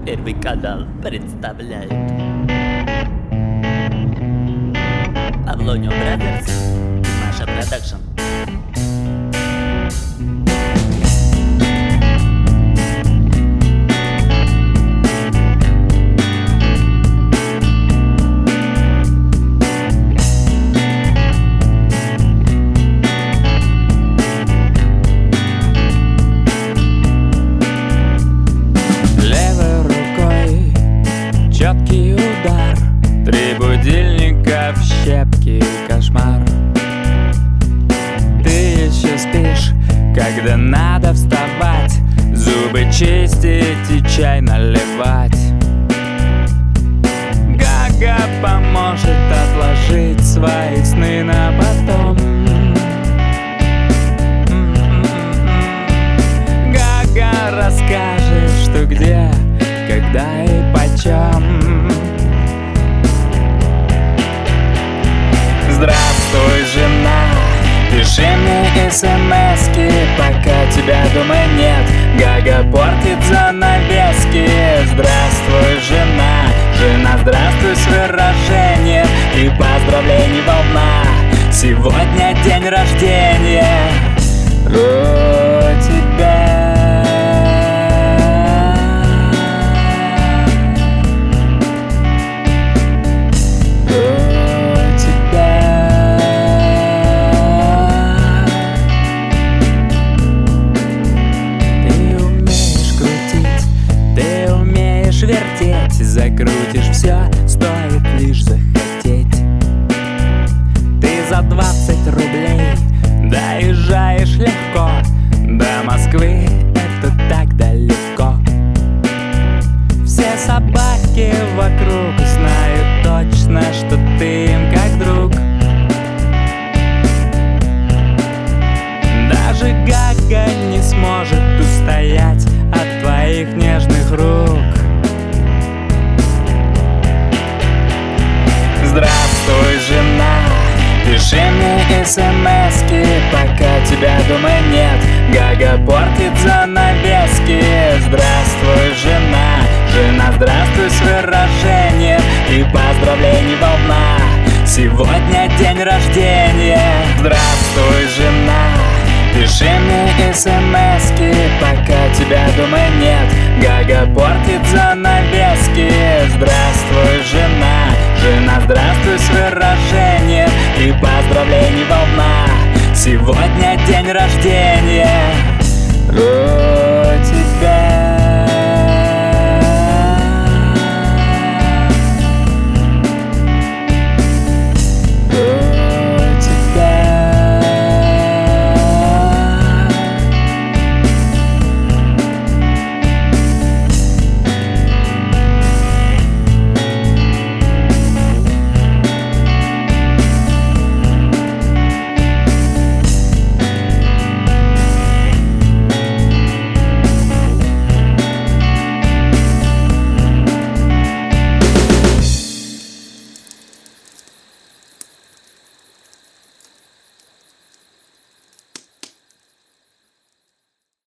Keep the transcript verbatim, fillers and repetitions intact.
Первый канал представляет Павлонио Бразерс и Маша Продакшн. Четкий удар, три будильника в щепки и кошмар. Ты еще спишь, когда надо вставать, зубы чистить и чай наливать. Гага поможет отложить свои сны на потом. Гага расскажет, что где, когда и почем. Здравствуй, жена, пиши мне смски, пока тебя дома нет. Гага портит занавески. Здравствуй, жена, жена, здравствуй с выражением и поздравлений волна. Сегодня день рождения у тебя. Вертеть, закрутишь все, стоит лишь захотеть. Ты за двадцать рублей доезжаешь легко до Москвы, это так далеко. Все собаки вокруг знают точно, что ты им как друг. Даже Гага не сможет устоять от твоих нежных рук. Здравствуй, жена, пиши мне смски, пока тебя дома нет. Гага портит занавески. Здравствуй, жена, жена, здравствуй с выражением и поздравлений волна. Сегодня день рождения. Здравствуй, жена, пиши мне смски, пока тебя дома нет. Гага портит занавески. Здравствуй, жена, жена, здравствуй с выражением и поздравлений волна. Сегодня день рождения.